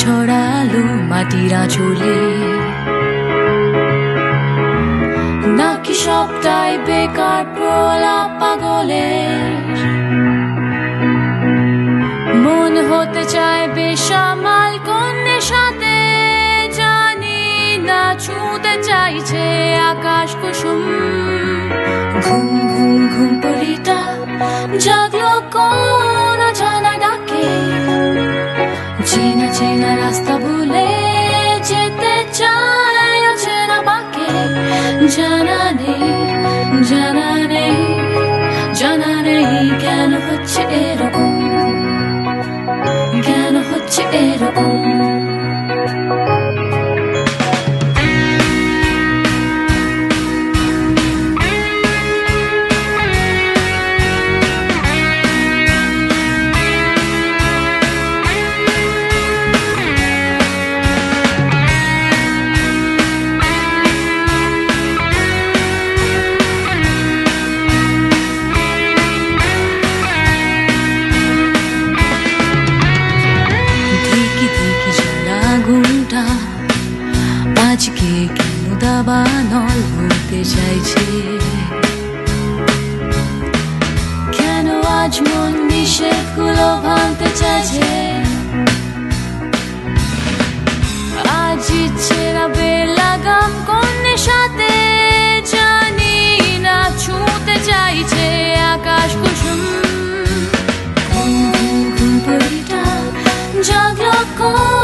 ছড়ালো মাটির আঁচলে, নাকি সবটাই বেকার প্রলাপ পাগলের। মন হতে চায় বেসামাল কন্যের সাথে, জানি না ছুঁতে চাইছে আকাশ কুসুম। ঘুম ঘুম ঘুম পরিটা জাগলো কোন জানা ডাকে, চেনা চেনা রাস্তা ভুলে যেতে চায় অচেনা বাঁকে। জানা নেই জানা নেই জানা নেই কেন হচ্ছে এরকম, কেন হচ্ছে এরকম। আজকে কেন দাবানল হতে চাইছে, কেন আজ মন নিষেধগুলো ভাঙতে চাইছে। আজ ইচ্ছে না বেলাগাম কন্যের সাথে, জানি না ছুঁতে চাইছে আকাশ কুসুম। ঘুম ঘুম ঘুম পরিটা জাগলো কোন